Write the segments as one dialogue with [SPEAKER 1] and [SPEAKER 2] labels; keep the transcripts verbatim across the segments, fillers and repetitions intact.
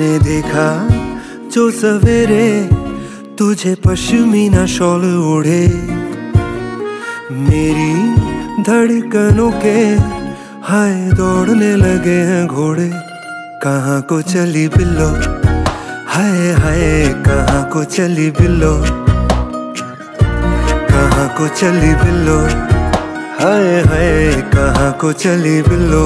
[SPEAKER 1] मैंने देखा जो सवेरे तुझे पश्मीना शॉल ओढ़े, मेरी धड़कनों के हाय दौड़ने लगे हैं घोड़े। कहाँ को चली बिल्लो, हाय हाय कहाँ को चली बिल्लो, कहाँ को चली बिल्लो, हाय हाय कहाँ को चली बिल्लो।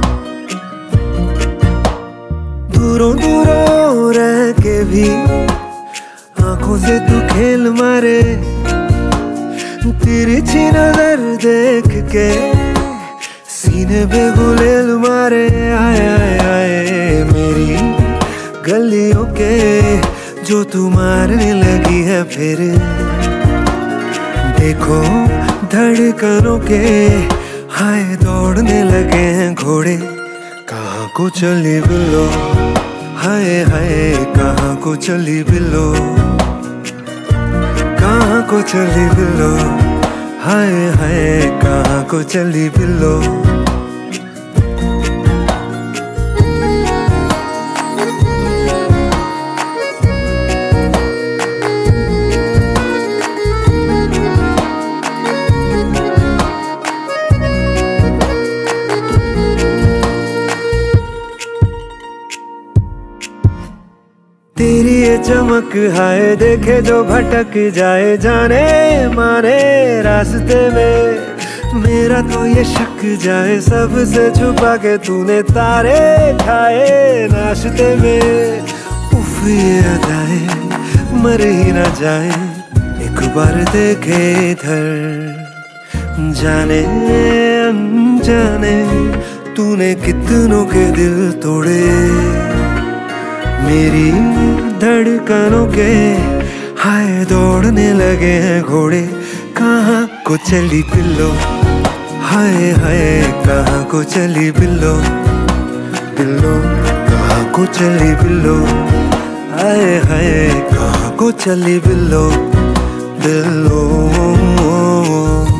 [SPEAKER 1] दूरों दूरों रह के भी आंखों से तू खेल मारे, तिरछी नजर देख के सीने पे गुलेल मारे। आए आए आए मेरी गलियों के जो तू मारने लगी है फिर, देखो धड़कनों के हाय दौड़ने लगे हैं घोड़े। कहाँ को चली बिल्लो, हाय हाय कहाँ को चली बिल्लो, कहाँ को चली बिल्लो, हाय हाय कहाँ को चली बिल्लो। तेरी ये चमक हाय देखे जो भटक जाए जाने माने रास्ते में। मेरा तो ये शक जाए सबसे छुपा के तूने तारे खाए नाश्ते में। उफ ये अदाए मर ही ना जाए, एक बार देखे इधर जाने अनजाने तूने कितनों के दिल तोड़े। मेरी धड़कनों के हाय दौड़ने लगे हैं घोड़े। कहाँ को चली बिल्लो, हाय हाय कहाँ को चली बिल्लो, बिल्लो कहाँ को चली बिल्लो, हाय हाय कहाँ को चली बिल्लो, बिल्लो।